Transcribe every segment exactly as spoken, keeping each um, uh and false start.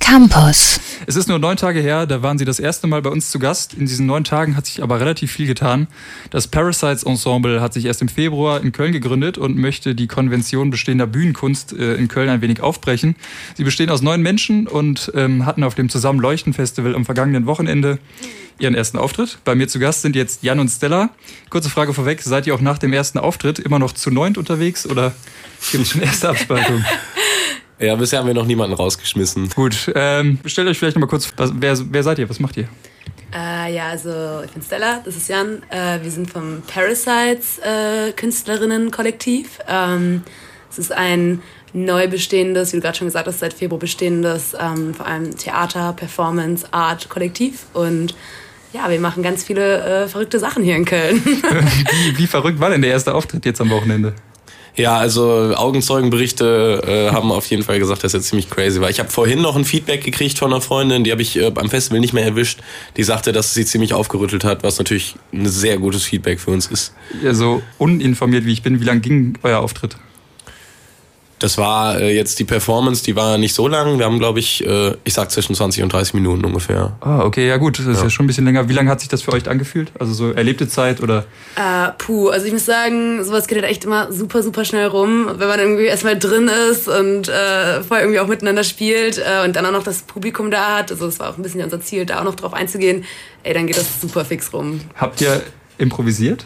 Campus. Es ist nur neun Tage her, da waren sie das erste Mal bei uns zu Gast. In diesen neun Tagen hat sich aber relativ viel getan. Das Parasites Ensemble hat sich erst im Februar in Köln gegründet und möchte die Konvention bestehender Bühnenkunst äh, in Köln ein wenig aufbrechen. Sie bestehen aus neun Menschen und ähm, hatten auf dem Zusammenleuchten-Festival am vergangenen Wochenende ihren ersten Auftritt. Bei mir zu Gast sind jetzt Jan und Stella. Kurze Frage vorweg, seid ihr auch nach dem ersten Auftritt immer noch zu neunt unterwegs oder gibt es schon erste Abspaltung? Ja, bisher haben wir noch niemanden rausgeschmissen. Gut, ähm, stellt euch vielleicht noch mal kurz, was, wer, wer seid ihr, was macht ihr? Äh, ja, also ich bin Stella, das ist Jan. Äh, wir sind vom Parasites äh, Künstlerinnen-Kollektiv. Ähm, es ist ein neu bestehendes, wie du gerade schon gesagt hast, seit Februar bestehendes, ähm, vor allem Theater, Performance, Art, Kollektiv. Und ja, wir machen ganz viele äh, verrückte Sachen hier in Köln. wie, wie verrückt war denn der erste Auftritt jetzt am Wochenende? Ja, also Augenzeugenberichte äh, haben auf jeden Fall gesagt, dass er ziemlich crazy war. Ich habe vorhin noch ein Feedback gekriegt von einer Freundin, die habe ich äh, beim Festival nicht mehr erwischt. Die sagte, dass sie ziemlich aufgerüttelt hat, was natürlich ein sehr gutes Feedback für uns ist. Ja, so uninformiert wie ich bin, wie lang ging euer Auftritt? Das war äh, jetzt die Performance, die war nicht so lang. Wir haben, glaube ich, äh, ich sag zwischen zwanzig und dreißig Minuten ungefähr. Ah, okay, ja gut, das ist ja. ja schon ein bisschen länger. Wie lange hat sich das für euch angefühlt? Also so erlebte Zeit oder? Äh, puh, also ich muss sagen, sowas geht halt echt immer super, super schnell rum, wenn man irgendwie erstmal drin ist und äh, vorher irgendwie auch miteinander spielt äh, und dann auch noch das Publikum da hat. Also das war auch ein bisschen unser Ziel, da auch noch drauf einzugehen. Ey, dann geht das super fix rum. Habt ihr improvisiert?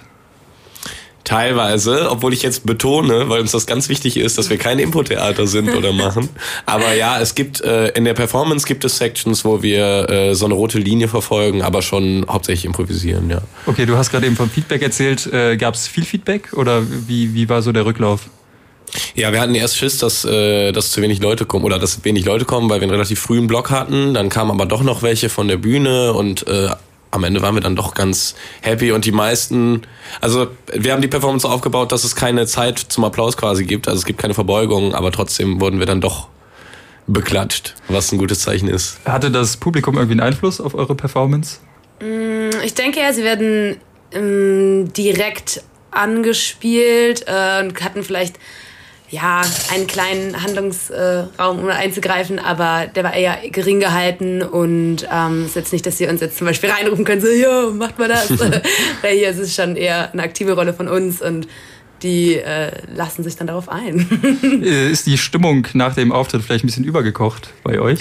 Teilweise, obwohl ich jetzt betone, weil uns das ganz wichtig ist, dass wir kein Impro-Theater sind oder machen. Aber ja, es gibt äh, in der Performance gibt es Sections, wo wir äh, so eine rote Linie verfolgen, aber schon hauptsächlich improvisieren, ja. Okay, du hast gerade eben vom Feedback erzählt. Äh, gab es viel Feedback oder wie, wie war so der Rücklauf? Ja, wir hatten erst Schiss, dass, äh, dass zu wenig Leute kommen oder dass wenig Leute kommen, weil wir einen relativ frühen Block hatten. Dann kamen aber doch noch welche von der Bühne und äh, am Ende waren wir dann doch ganz happy und die meisten, also wir haben die Performance so aufgebaut, dass es keine Zeit zum Applaus quasi gibt, also es gibt keine Verbeugung, aber trotzdem wurden wir dann doch beklatscht, was ein gutes Zeichen ist. Hatte das Publikum irgendwie einen Einfluss auf eure Performance? Ich denke ja, sie werden ähm, direkt angespielt äh, und hatten vielleicht ja, einen kleinen Handlungsraum, um einzugreifen, aber der war eher gering gehalten und ähm, ist jetzt nicht, dass sie uns jetzt zum Beispiel reinrufen können, so, ja, macht mal das. Weil hier ist es schon eher eine aktive Rolle von uns und die äh, lassen sich dann darauf ein. Ist die Stimmung nach dem Auftritt vielleicht ein bisschen übergekocht bei euch?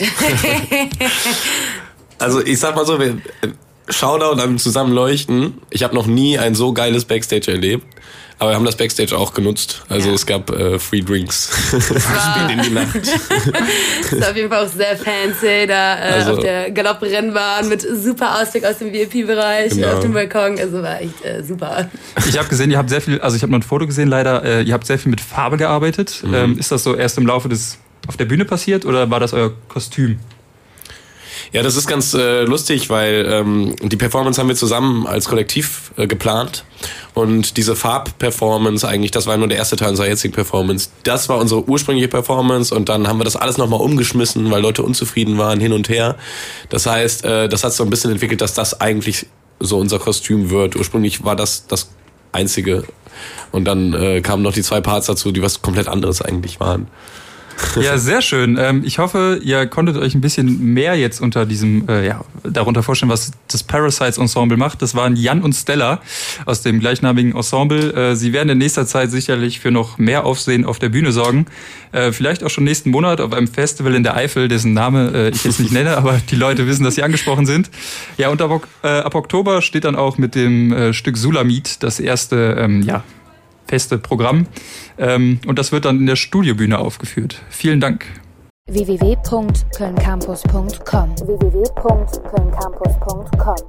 Also ich sag mal so, wir Shoutout am Zusammenleuchten. Ich habe noch nie ein so geiles Backstage erlebt. Aber wir haben das Backstage auch genutzt. Also ja. Es gab äh, Free Drinks. Spät in die Nacht. Das ist auf jeden Fall auch sehr fancy. Da äh, also, auf der Galopprennbahn mit super Ausblick aus dem V I P-Bereich, genau. Auf dem Balkon. Also war echt äh, super. Ich habe gesehen, ihr habt sehr viel, also ich habe noch ein Foto gesehen leider, äh, ihr habt sehr viel mit Farbe gearbeitet. Mhm. Ähm, ist das so erst im Laufe des auf der Bühne passiert oder war das euer Kostüm? Ja, das ist ganz äh, lustig, weil ähm, die Performance haben wir zusammen als Kollektiv äh, geplant und diese Farbperformance eigentlich, das war nur der erste Teil unserer jetzigen Performance. Das war unsere ursprüngliche Performance und dann haben wir das alles nochmal umgeschmissen, weil Leute unzufrieden waren, hin und her. Das heißt, äh, das hat so ein bisschen entwickelt, dass das eigentlich so unser Kostüm wird. Ursprünglich war das das Einzige und dann äh, kamen noch die zwei Parts dazu, die was komplett anderes eigentlich waren. Ja, sehr schön. Ich hoffe, ihr konntet euch ein bisschen mehr jetzt unter diesem, äh, ja, darunter vorstellen, was das Parasites Ensemble macht. Das waren Jan und Stella aus dem gleichnamigen Ensemble. Sie werden in nächster Zeit sicherlich für noch mehr Aufsehen auf der Bühne sorgen. Äh, vielleicht auch schon nächsten Monat auf einem Festival in der Eifel, dessen Name äh, ich jetzt nicht nenne, aber die Leute wissen, dass sie angesprochen sind. Ja, und ab, äh, ab Oktober steht dann auch mit dem äh, Stück Sulamit das erste, ähm, ja, feste Programm. Ähm, und das wird dann in der Studiobühne aufgeführt. Vielen Dank. w w w punkt köln campus punkt com w w w punkt köln campus punkt com